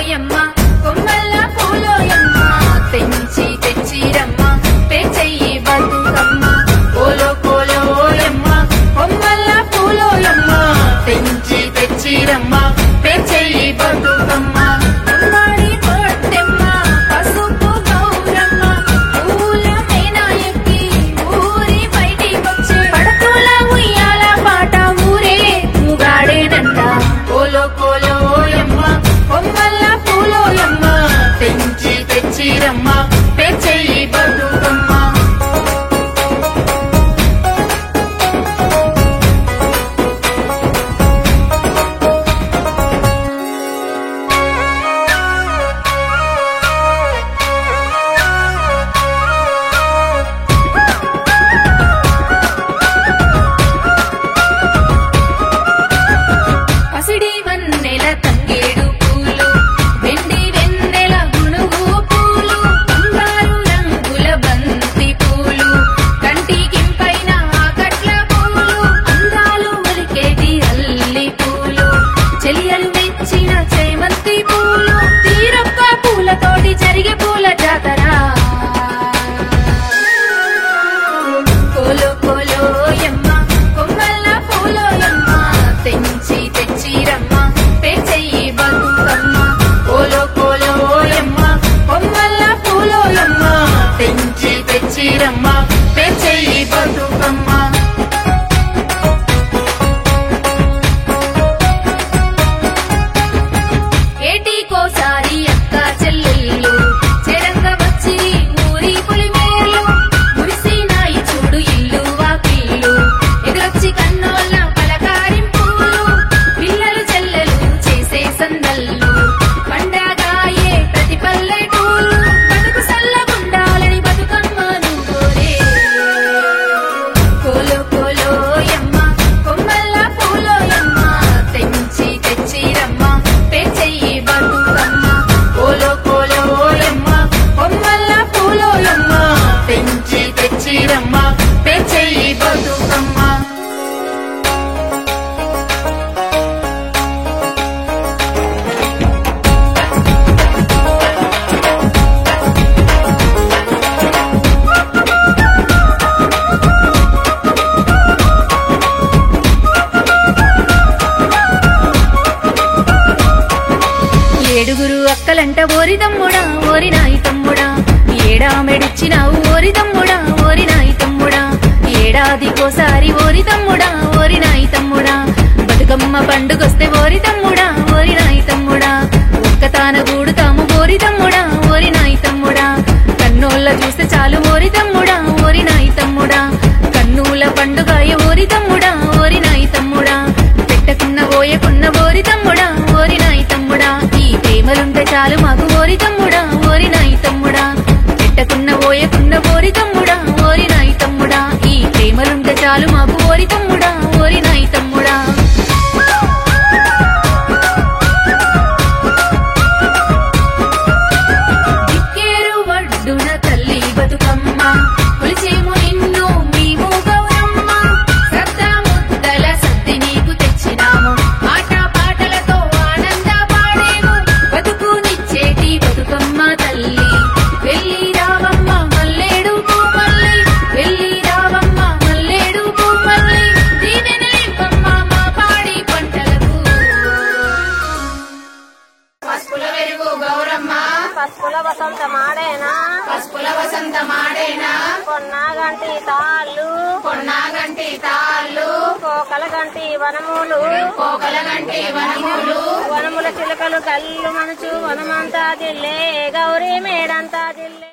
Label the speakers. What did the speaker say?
Speaker 1: ఓయమ్మ కొమ్మల్ల పూలోయమ్మ తెంచి తెచ్చిరమ్మ పెంచెయ్యి బతుకమ్మ కోలో కోలో ఓయమ్మ కొమ్మల్ల పూలోయమ్మ తెంచి తెచ్చిరమ్మ పెంచెయ్యి బతుకమ్మ ఉమ్మడి కొట్టెమ్మ పసుపు గౌరమ్మ పూల మేనా ఎక్కి ఊరి బయటికొచ్చే పడతుల ఉయ్యాల పాట ఊరే ఊగాడేనంట కోలో కోలో ఓయమ్మ కొమ్మల్ల పూలోయమ్మ తెంచి తెచ్చిరమ్మ పెంచెయ్యి బతుకమ్మ పసిడి వన్నెల తంగేడు పూలు వెండి వెన్నెల గునుగు పూలు బంగారు రంగుల బంతి పూలు కంటికింపైన ఆకట్ల పూలు అందాలు ఒలికేటి అల్లి పూలు చెలియలు మెచ్చిన చేమంతి పూలు తీరొక్క పూలతోటి జరిగే పూల జాతర కోలో కోలో యమ్మ కొమ్మల్ల పూలోయమ్మ తెంచి తెచ్చిరమ్మ పెంచెయ్యి బతుకమ్మ కోలో కోలో యమ్మ కొమ్మల్ల పూలోయమ్మ తెంచి తెచ్చిరమ్మ పెంచెయ్యి బతుకమ్మ ఏటికోసారి అక్క చెల్లెళ్ళు చెరంగ వచ్చి ఊరి పులిమేర్లు మురిసినాయి చూడు ఇల్లు వాకిళ్ళు ఎదురొచ్చి కన్నోళ్ళ పలకారింపులు పిల్లలు చెల్లెలు చేసే సందళ్ళు పండగాయే ప్రతి పల్లెటూళ్ళు బతుకు సల్లగుండాలని బతుకమ్మను కోరే కోలో కోలో యమ్మ కొమ్మల్ల పూలోయమ్మ తెంచి తెచ్చిరమ్మ పెంచెయ్యి బతుకమ్మ కోలో కోలో యమ్మ కొమ్మల్ల పూలోయమ్మ తెంచి తెచ్చిరమ్మ పెంచెయ్యి బతుకమ్మ ఏడుగురు అక్కలంట ఓరి తమ్ముడా ఓరి నాయి తమ్ముడా ఏడా మెడిచ్చినావు ఓరి తమ్ముడా ఓరి నాయి తమ్ముడా ఏడాదికోసారి ఓరి తమ్ముడా ఓరి నాయి తమ్ముడా బతుకమ్మ పండుగొస్తే ఓరి తమ్ముడా ఓరి నాయి తమ్ముడా ఒక్కతాన గూడుతాము ఓరి తమ్ముడా ఓరి నాయి తమ్ముడా కన్నోళ్ళ చూస్తే చాలు ఓరి తమ్ముడా ఓరి నాయి తమ్ముడా కన్నుల పండుగాయ ఓరి తమ్ముడా ఓరి నాయి తమ్ముడా పెట్టకున్న ఓయకున్న ఓరి తమ్ముడా ఓరి నాయి తమ్ముడా ఈ ప్రేమలుంటే చాలు మాకు ఓరి తమ్ముడా ఓరి నాయి తమ్ముడా పెట్టకున్న ఓయకున్న ఓరి తమ్ముడా ఓరి నాయి తమ్ముడా ఈ ప్రేమలుంటే చాలు మాకు ఓరి తమ్ముడా ఓరి నాయి తమ్ముడా దిక్కేరు వడ్డున తల్లి బతుకమ్మ కొలిచేము నిన్ను మేము గౌరమ్మ శ్రద్ధ ముద్దల సద్ది నీకు తెచ్చినాము ఆట పాటలతో ఆనంద పాడేము బతుకునిచ్చేటి బతుకమ్మ తల్లి వెళ్ళి రావమ్మ మల్లేడు పూమల్లి వెళ్ళి రావమ్మ మల్లేడు పూమల్లి దీవెనలివ్వమ్మ మా పాడి పంటలకు పసుపుల వెలుగు గౌరమ్మ
Speaker 2: పసుపుల వసంత మాడేనా
Speaker 1: పసుపుల వసంత మాడేనా
Speaker 2: కొన్నాగంటి తాళ్ళు
Speaker 1: కొన్నాగంటి తాళ్ళు
Speaker 2: కోకల గంటి వనములు
Speaker 1: కోకలగంటి వనములు
Speaker 2: వనముల చిలకలు కళ్ళు మనచు వనమంతా జిల్లే గౌరీ మేడంతా జిల్లే